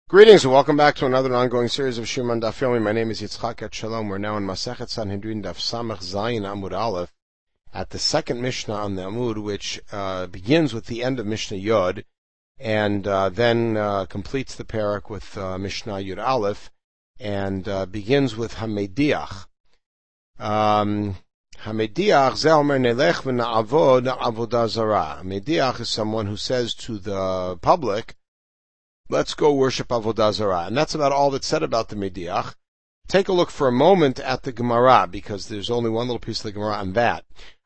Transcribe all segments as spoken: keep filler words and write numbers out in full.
Greetings and welcome back to another ongoing series of Shirman Daf Yomi. My name is Yitzchak Etshalom. We're now in Masechet Sanhedrin Daf Samach Zayin Amud Aleph at the second Mishnah on the Amud, which uh, begins with the end of Mishnah Yod and uh, then uh, completes the parak with uh, Mishnah Yud Aleph and uh, begins with Hamediach. Um, Hamediach ze omer nelech v'na'avod avodah zarah. Hamediach is someone who says to the public, let's go worship Avodah Zarah. And that's about all that's said about the Mediach. Take a look for a moment at the Gemara, because there's only one little piece of the Gemara on that.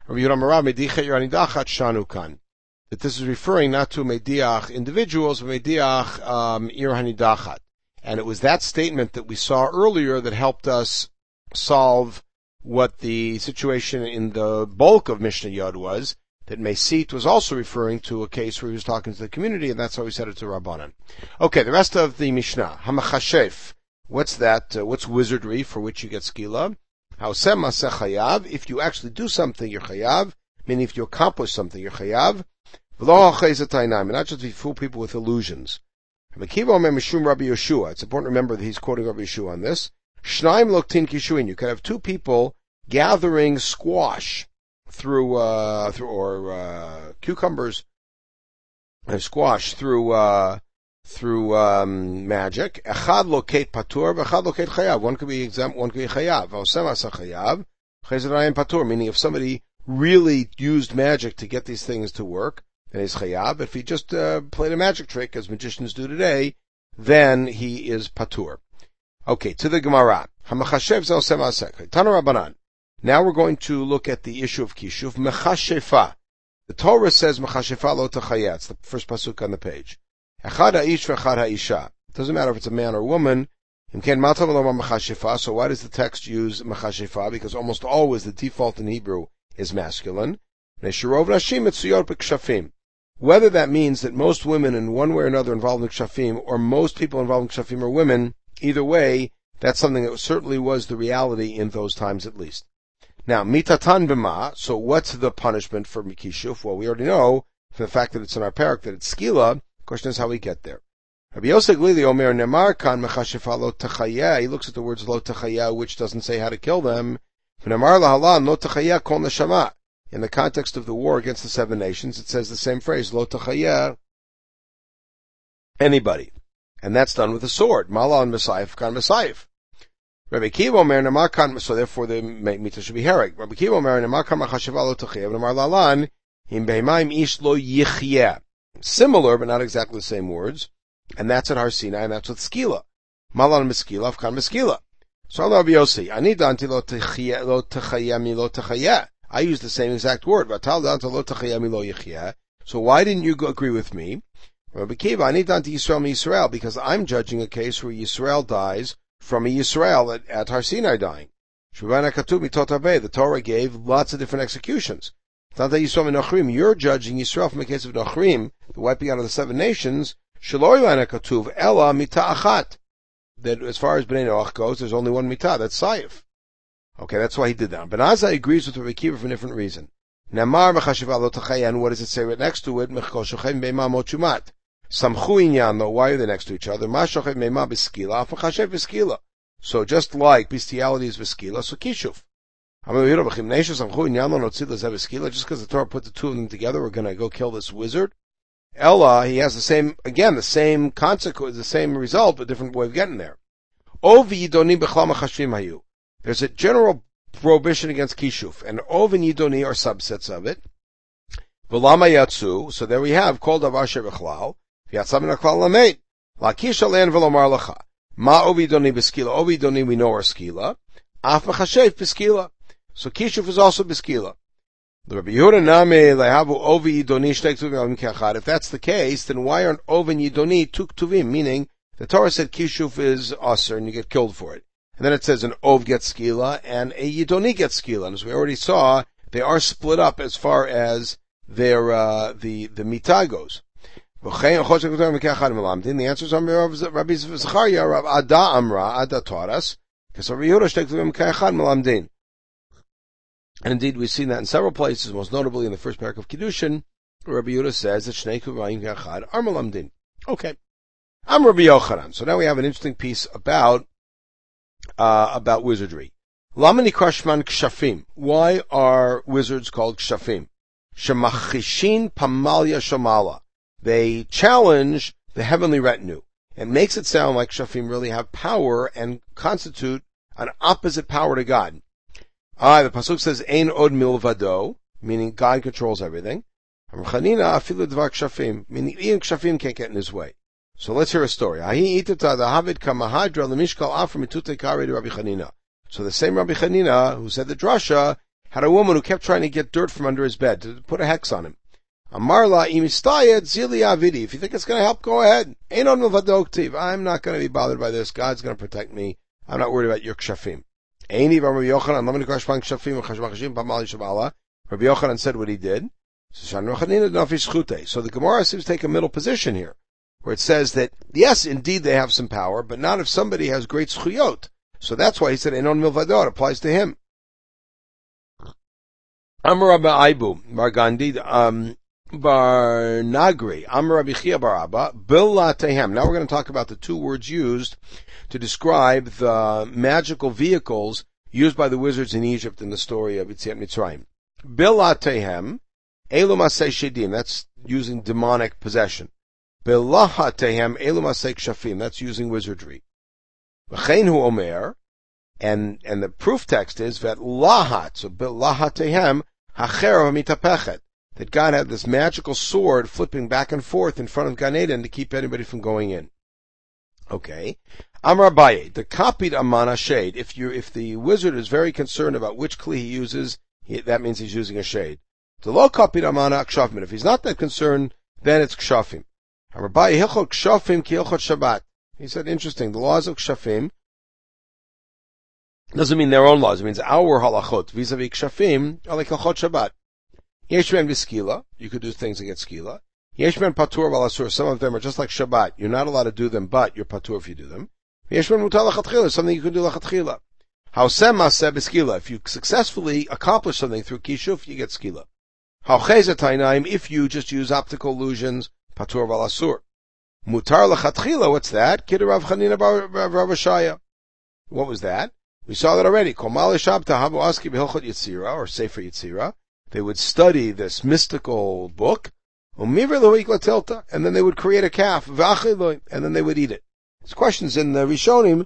That this is referring not to Mediach individuals, but Mediach um, Ir Hanidachat. And it was that statement that we saw earlier that helped us solve what the situation in the bulk of Mishnah Yod was, that Mesit was also referring to a case where he was talking to the community, and that's how he said it to Rabbanan. Okay, the rest of the Mishnah. Hamachashef. What's that? Uh, what's wizardry for which you get skila? Haosem maseh chayav. If you actually do something, you're chayav. Meaning if you accomplish something, you're chayav. V'lo ha'chezatainam. And not just to fool people with illusions. Mekiva omer mishum Rabbi Yeshua. It's important to remember that he's quoting Rabbi Yeshua on this. Shnaim loktin kishuin. You can have two people gathering squash through uh through or uh cucumbers and squash through uh through um magic. Echad lokate patur, echad lokate chayav. One could be exempt, one could be chayav. Haosem maseh chayav, chezerayim patur. Meaning, if somebody really used magic to get these things to work, then he's chayav. If he just uh, played a magic trick, as magicians do today, then he is patur. Okay, to the Gemara. Hamachashev ze haosem maseh. Tana Rabbanan. Now we're going to look at the issue of Kishuf. Mechashefa. The Torah says Mechashefa lo techaya. It's the first pasuk on the page. Echad ha'ish v'echad ha'isha. It doesn't matter if it's a man or a woman. Imken matav lomar Mechashefa. So why does the text use Mechashefa? Because almost always the default in Hebrew is masculine. Neshurov nashim etzuyot b'kshafim. Whether that means that most women in one way or another involved in kshafim, or most people involved in kshafim are women, either way, that's something that certainly was the reality in those times at least. Now, mitatan b'ma, so what's the punishment for Mikishuf? Well, we already know, from the fact that it's in our parak, that it's skila. The question is how we get there. Rabbi Yosef Glili Omer Nemar kan mechashefa lo techaya. He looks at the words lo techaya, which doesn't say how to kill them. V'nemar lahalan lo techaya kol neshama. In the context of the war against the seven nations, it says the same phrase, lo techaya, anybody. And that's done with a sword. Mala and Messiah kan Messiah. Rabbi Kiva Omer Nemar kan, so therefore the mita should be hereg. Rabbi Kiva Omer Nemar kan mechashefa lo techaya. V'nemar lahalan im behemaim ish lo yichya. Similar, but not exactly the same words. And that's at Har Sinai, and that's with skila. Malan meskila, avkan meskila. So Rabbi Yossi, ani danti lo techaya, lo techaya mi lo techaya. I use the same exact word. Vatal danti lo techaya mi lo yichya. So why didn't you agree with me? Rabbi Kiva, ani danti Yisrael mi Yisrael, because I'm judging a case where Yisrael dies from a Yisrael at, at Har Sinai dying. Shuvana katuv mitot harbe. The Torah gave lots of different executions. You're judging Yisrael from the case of Nachrim, the wiping out of the seven nations. Katuv ela mita achat. That as far as Bnei Noach goes, there's only one mita. That's Saif. Okay, that's why he did that. Ben Azai agrees with Rabbi Kiva for a different reason. Namar mechashiva lo tachaya, and what does it say right next to it? Mechkol shochem beima mochumat. Samchu inyan, though. Why are they next to each other? Ma shochem beima b'skila, afachashev b'skila. So just like bestiality is b'skila, so kishuf. Just because the Torah put the two of them together, we're going to go kill this wizard. Ella, he has the same, again, the same consequence, the same result, but different way of getting there. There's a general prohibition against kishuf, and ov and yidoni are subsets of it. V'lama yatsu, so there we have, kol davar shebechlal, v'yatzam min haklal lameid. Lakish alein v'lomar lecha. Ma ov yidoni b'skila, ov yidoni we know are skila. Af mechashev b'skila. So Kishuf is also Beskila. The Rabbi Yehuda Name Lehavu Ovi Yidoni Shtei Ktuvim Kachad. If that's the case, then why aren't Ov and Yidoni two Ktuvim? Meaning, the Torah said Kishuf is Aser and you get killed for it. And then it says an Ov gets Skila and a Yidoni gets Skila. And as we already saw, they are split up as far as their, uh, the, the Mita goes. The answer is Rabbi Zechariah, Rabbi Ada Amra, Ada taught us, because Rabbi Yehuda Shtei Ktuvim Kachad Melamdin. And indeed, we've seen that in several places, most notably in the first parak of Kiddushin, where Rabbi Yehuda says that Shnei Kuvayim Yachad are Melamdin. Okay. I'm Rabbi Yochanan. So now we have an interesting piece about uh, about wizardry. Lamani Krashman Kshafim. Why are wizards called Kshafim? Shemachishin Pamalya Shamala. They challenge the heavenly retinue. It makes it sound like Kshafim really have power and constitute an opposite power to God. Ah, the pasuk says Ein od milvado, meaning God controls everything. Chanina afilu dvar Kshafim, meaning even Kshafim can't get in his way. So let's hear a story. So the same Rabbi Chanina, who said the drasha, had a woman who kept trying to get dirt from under his bed, to put a hex on him. Amarla imistayet zili avidi. If you think it's going to help, go ahead. I'm not going to be bothered by this. God's going to protect me. I'm not worried about your kshafim. Rabbi Yochanan said what he did. So the Gemara seems to take a middle position here, where it says that, yes, indeed they have some power, but not if somebody has great zchuyot. So that's why he said, Enon milvado, it applies to him. Amar Rabbi Aibu, Bar Gandhi, um, Bar Nagri, Amar Rabbi Chia Bar Abba, Bilatehem. Now we're going to talk about the two words used to describe the magical vehicles used by the wizards in Egypt in the story of Yetziat Mitzrayim. Bilatehem, Elu Masei Shedim, that's using demonic possession. Bilahatehem, Elu Masei Kshafim, that's using wizardry. V'chein hu omer, and, and the proof text is that lahat, so bilahatehem, hacher mitapechet, that God had this magical sword flipping back and forth in front of Gan Eden to keep anybody from going in. Okay. Amar Abaye, the copied amana shade. If you, if the wizard is very concerned about which kli he uses, he, that means he's using a shade. The low copied amana kshafim. If he's not that concerned, then it's kshafim. Amar Abaye, hilchot kshafim ki hilchot Shabbat. He said, interesting, the laws of kshafim doesn't mean their own laws. It means our halachot vis-a-vis kshafim are like hilchot Shabbat. Yesh ben b'skila, you could do things against skila. Yesh ben patur v'lasur, some of them are just like Shabbat. You're not allowed to do them, but you're patur if you do them. Yesh ben mutar lachatchila, something you can do lachatchila. Haosem maseh b'skila, if you successfully accomplish something through kishuf, you get skila. Haochez tainaim, if you just use optical illusions, patur v'lasur. Mutar lachatchila, what's that? Kid Rav Chanina bar Rav Shaya. What was that? We saw that already. Komal shabta habu aski b'hilchot yitzira, or sefer yitzira. They would study this mystical book, and then they would create a calf, and then they would eat it. There's questions in the Rishonim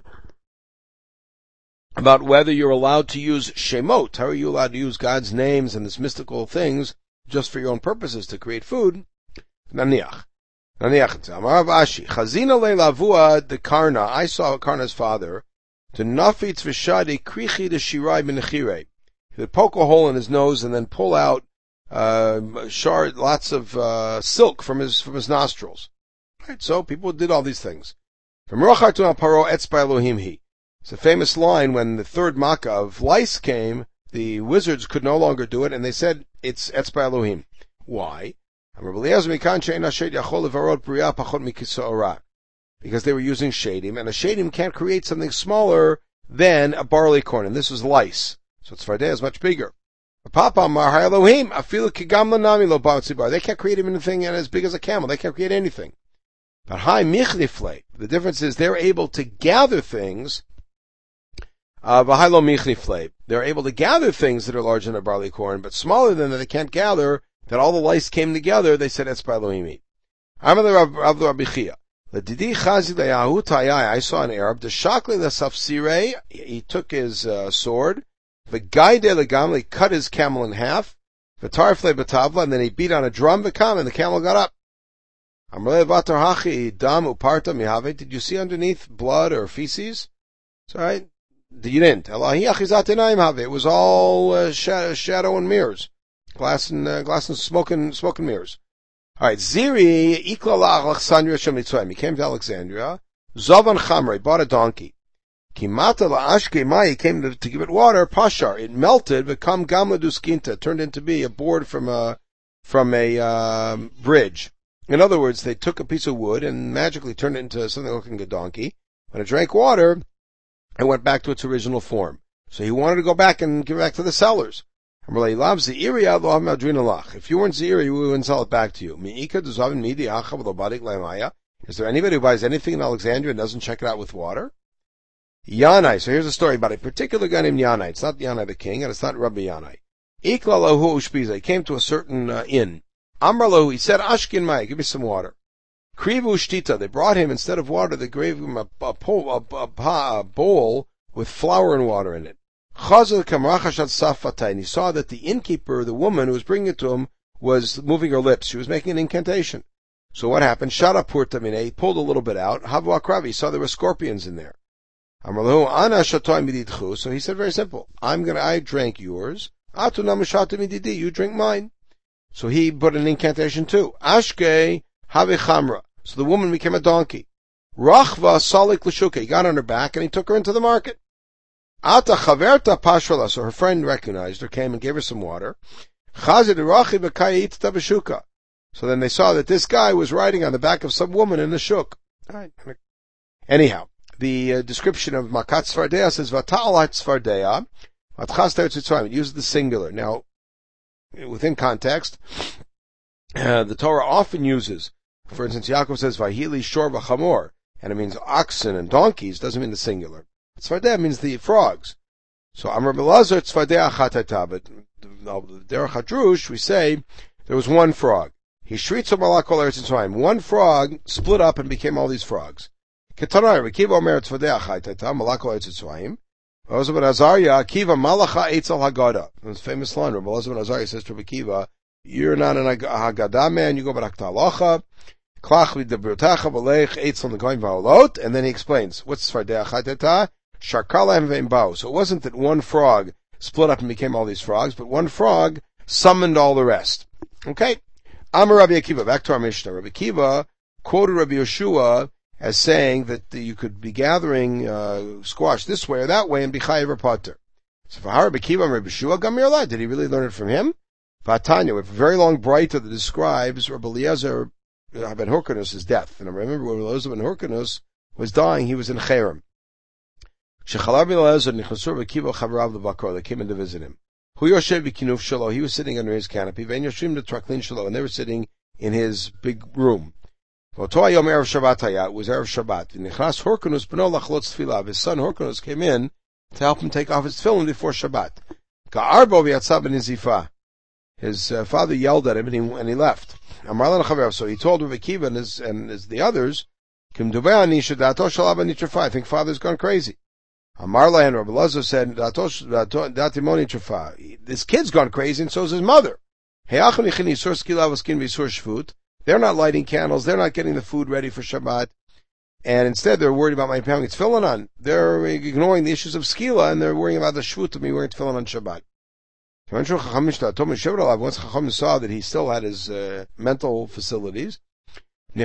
about whether you're allowed to use shemot. How are you allowed to use God's names and this mystical things just for your own purposes to create food? Naniach. Naniach. Amarav Ashi. Chazina le'lavua de Karna. I saw Karna's father. To nafitz v'shadi krichi de shirai b'nechirei. He would poke a hole in his nose and then pull out uh, shard, lots of uh, silk from his from his nostrils. Right, so people did all these things. From Rochar al Paro Etzba Elohim he. It's a famous line when the third Makkah of lice came, the wizards could no longer do it, and they said it's Etzba Elohim. Why? Because they were using shadim, and a shadim can't create something smaller than a barley corn, and this was lice. So Tzfardeh is much bigger. Papa Mar Elohim, Afilu Kigamla Nami Lo Bautzibar. They can't create anything as big as a camel. They can't create anything. But Hai Michnifle, the difference is they're able to gather things. Uh, V'Hailo Michnifle, they're able to gather things that are larger than a barley corn, but smaller than that they can't gather. That all the lice came together. They said Etzba Elohim. I'm the Rav Rabbi Chia. The Didi Chazi Le'Yahu Tayai. I saw an Arab. The Shakli L'Safsirei. He took his uh, sword. The guy de legamli cut his camel in half, v'tarfle b'tavla, and then he beat on a drum v'kam, and the camel got up. Amrle vatar hachi dam uparta mihave. Did you see underneath blood or feces? It's all right. You didn't. Elahi achizat enaim have. It was all uh, shadow, shadow and mirrors, glass and uh, glass and smoke and smoke and mirrors. All right. Ziri ikla Alexandria shem Mitzrayim. He came to Alexandria. Zavan chamre bought a donkey. Kimata la'ashke mai, came to, to give it water, pashar, it melted, become gamla duskinta, turned into be a board from a, from a, um, bridge. In other words, they took a piece of wood and magically turned it into something looking like a donkey. When it drank water, it went back to its original form. So he wanted to go back and give it back to the sellers. If you weren't Zairi, we wouldn't sell it back to you. Is there anybody who buys anything in Alexandria and doesn't check it out with water? Yanai. So here's a story about a particular guy named Yanai. It's not Yanai the king, and it's not Rabbi Yanai. Ikla lahu ushpiza. He came to a certain uh, inn. Amar lahu, he said, Ashkin mai, give me some water. Krivu shtita. They brought him, instead of water, they gave him a, a, a, a, a bowl with flour and water in it. Chazal kamrachashat safatay. And he saw that the innkeeper, the woman who was bringing it to him, was moving her lips. She was making an incantation. So what happened? Shara purta mine. He pulled a little bit out. Havu akravi. He saw there were scorpions in there. Amar lahu ana shatoy mididchu. So he said very simple. I'm gonna, I drank yours. Atu namashatu mididi. You drink mine. So he put an incantation too. Ashke have chamra. So the woman became a donkey. Rachva salik l'shuka. He got on her back and he took her into the market. Ata chaverta pashrala. So her friend recognized her, came and gave her some water. Chazid rachi v'kayit tabashuka. So then they saw that this guy was riding on the back of some woman in a shuk. Right. Anyhow, the uh, description of Makat Tzfardeya says, Vata'al Tzfardeya, Vatchas Teretz Yitzrayim. It uses the singular. Now, within context, uh, the Torah often uses, for instance, Yaakov says, Vahili Shor V'chamor, and it means oxen and donkeys, doesn't mean the singular. Tzfardeya means the frogs. So, Amar Belazar Tzfardeya Chatata, but Derech HaDrush, we say, there was one frog. He shritzo malakol eretz Yisrael. One frog split up and became all these frogs. Ketanai, Rekiva omer tzvadei achaytata, malakol eretz Yisrael. Rabbi ben Azariah, Akiva malacha eitzel haggadah. It's a famous line. Rabbi ben Azariah says to Rabbi Akiva, you're not an haggadah man, you go back to halacha. Klach v'debrutacha v'leich eitzel negoim v'olot. And then he explains, what's tzvadei achaytata? Sharkala hem v'embao. So it wasn't that one frog split up and became all these frogs, but one frog summoned all the rest. Okay? Amar Rabbi Akiva, back to our Mishnah. Rabbi Akiva quoted Rabbi Yeshua as saying that you could be gathering uh, squash this way or that way and be chayiv or pater. So for Rabbi Akiva, Rabbi Yeshua, Gamir Lai, did he really learn it from him? Vatanya, with a very long braita that describes Rabbi Eliezer ben Hyrcanus' death. And I remember when Eliezer ben Hyrcanus was dying, he was in Cherem. Shechalab Eliezer nichasur Rabbi Akiva chavarav levakor. They came in to visit him. Hu Yoshev v'kinuf shalo. He was sitting under his canopy. Ve'en yoshim l'traklin shalo. And they were sitting in his big room. V'oto hayom erev Shabbat hayat. It was erev Shabbat. V'nichnas Hyrcanus b'no lachlot tefillah. His son Hyrcanus came in to help him take off his tefillin before Shabbat. Ka'arbo v'yatzav b'nizifa. His uh, father yelled at him and he, and he left. Amar lan chaver. So he told Rabbi Akiva and his, and his, the others, Kim duvei ani shedato shalav anitrafa. I think father's gone crazy. Amarla and Rabbi Elazar said, this kid's gone crazy and so is his mother. They're not lighting candles, they're not getting the food ready for Shabbat, and instead they're worried about my having tefillin on. They're ignoring the issues of skila and they're worrying about the shvut of me wearing tefillin on Shabbat. Once Chacham saw that he still had his uh, mental facilities, they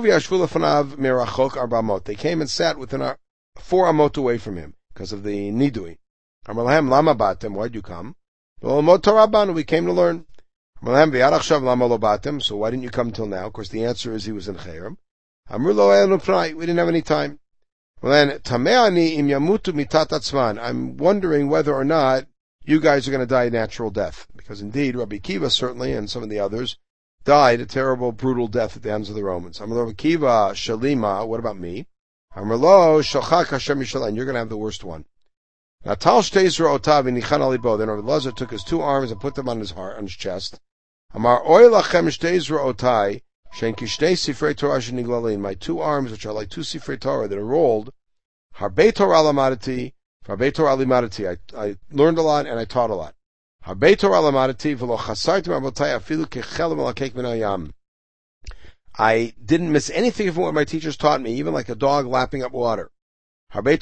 came and sat within our four amot away from him, because of the nidui. Amar lahem lama batem, why'd you come? Amot Torah, we came to learn. Amar lahem v'yad lama lo batem, so why didn't you come till now? Of course the answer is he was in Cherem. Amru lo elu pnai, we didn't have any time. Well then, tameani im yamutu mitat atzman, I'm wondering whether or not you guys are going to die a natural death. Because indeed, Rabbi Akiva certainly, and some of the others, died a terrible, brutal death at the hands of the Romans. Amar Rabbi Akiva, shalima, what about me? Amrlo shalchak Hashem Yisrael, you're going to have the worst one. Now Tal Shteizra Otav Nichan Alibo. Then Rabbi Elazar took his two arms and put them on his heart, on his chest. Amar Oy Lachem Shteizra Otai Shen Kishtei Sifrei Torah Sheniglalin. My two arms, which are like two Sifrei Torah that are rolled. Harbei Torah Lamadati, Harbei Torah Limadati. I I learned a lot and I taught a lot. Harbei Torah Lamadati V'lo Chasartim Abotai Afilu Kechelem Alakek Min Hayam. I didn't miss anything from what my teachers taught me, even like a dog lapping up water. And my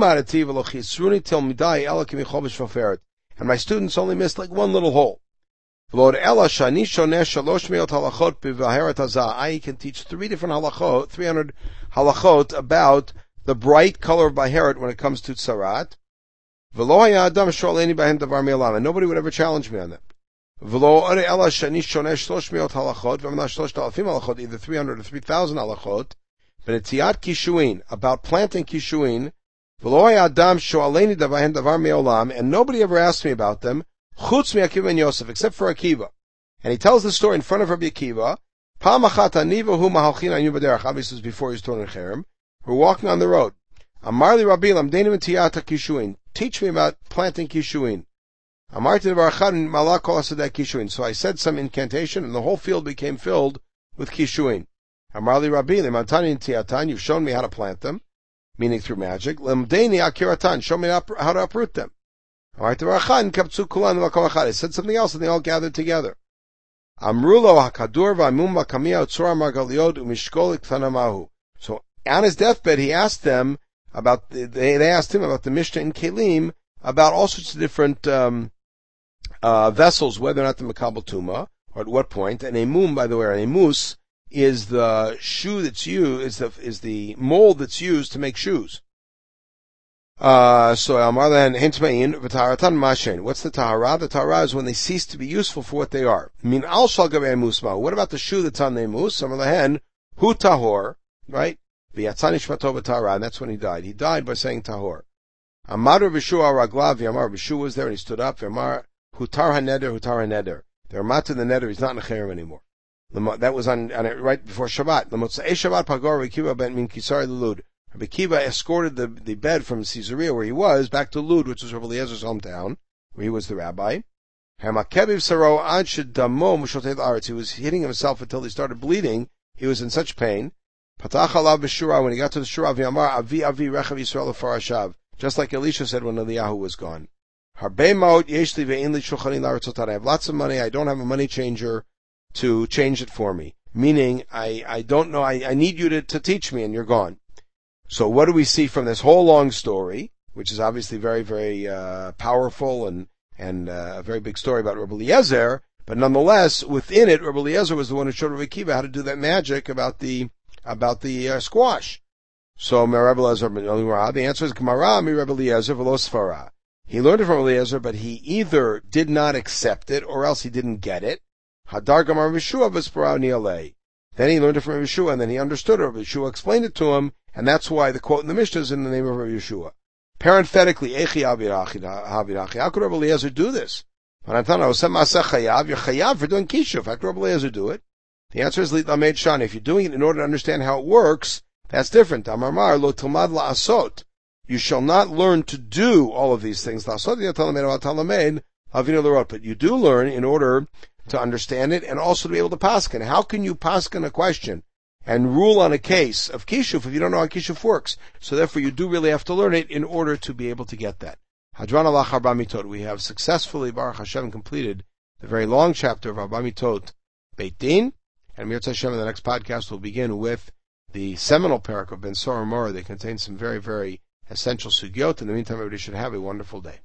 students only missed like one little hole. I can teach three different halachot, three hundred halachot about the bright color of Baheret when it comes to tzarat. And nobody would ever challenge me on that. Either three hundred or three thousand halachot, about planting kishuin, and nobody ever asked me about them, except for Akiva. And he tells the story in front of Rabbi Akiva, Obviously, this is before he was torn in Cherem. We're walking on the road. Amarli Rabbi Lamdenim Tiyata Kishuin. Teach me about planting Kishuin. Amarti Barachad Malak Kol Asadek Kishuin. So I said some incantation, and the whole field became filled with Kishuin. Amarli Rabbi Lamantani Tiyatan. You've shown me how to plant them, meaning through magic. Lamdeni Akiratan. Show me how to uproot them. Amarti Barachad Kaptsu Kulan Malak I said something else, and they all gathered together. Amrulo Hakadur V'Amum Makamia Utzura Margaliot Umishkolik Tanamahu. So on his deathbed, he asked them about the, they, they asked him about the Mishnah in Kelim, about all sorts of different um, uh, vessels, whether or not the Makabal Tuma, or at what point. And a mum, by the way, a mus is the shoe that's used, is the is the mold that's used to make shoes. Uh, so Amar then Hintmain V'Taharatan Mashen. What's the Tahara? The Tahara is when they cease to be useful for what they are. Min al shal gavei musma. What about the shoe that's on the mus? Amar lehen hu tahor, right? V'yatzan ishmato v'Tahara, and that's when he died. He died by saying tahor. Amar V'Shua Raglav V'Amar V'Shua was there and he stood up. V'Amar Hutar HaNeder Hutar HaNeder. They're mat in the neder. He's not in the cherem anymore. That was on, on right before Shabbat. L'motzei Shabbat Pagor Rekiva ben min Kisar Lulud. Rabbi Kiva escorted the, the bed from Caesarea, where he was, back to Lud, which was Rabbi Eliezer's hometown, where he was the rabbi. He was hitting himself until he started bleeding. He was in such pain. When he got to the Shura, just like Elisha said when Eliyahu was gone. I have lots of money, I don't have a money changer to change it for me. Meaning, I, I don't know, I, I need you to, to teach me, and you're gone. So what do we see from this whole long story, which is obviously very, very uh, powerful and and uh, a very big story about Rabbi Eliezer, but nonetheless, within it, Rabbi Eliezer was the one who showed Rabbi Kiva how to do that magic about the about the uh, squash. So, Rabbi Eliezer, the answer is Gemara, mi Rabbi Eliezer v'lo Sfara. He learned it from Rabbi Eliezer, but he either did not accept it or else he didn't get it. Hadar Gamar V'Shua v'Spara ni'alei. Then he learned it from Rabbi Yeshua, and then he understood it. Rabbi Yeshua explained it to him. And that's why the quote in the Mishnah is in the name of Rabbi Yeshua. Parenthetically, Echi Havirachi, how could Rabbi Eliezer do this? You're chayav for doing kishuv. How could Rabbi Eliezer do it? The answer is Lamed Shani. If you're doing it in order to understand how it works, that's different. Amar lo tilmad la'asot. You shall not learn to do all of these things. But you do learn in order to understand it and also to be able to paskin. How can you paskin a question and rule on a case of Kishuf if you don't know how Kishuf works? So therefore you do really have to learn it in order to be able to get that. Hadran alach Arba Mitot. We have successfully, Baruch Hashem, completed the very long chapter of Arba Mitot Beit Din, and Mirza Hashem in the next podcast will begin with the seminal parak of Ben Sora Mora. They contain some very, very essential sugyot. In the meantime, everybody should have a wonderful day.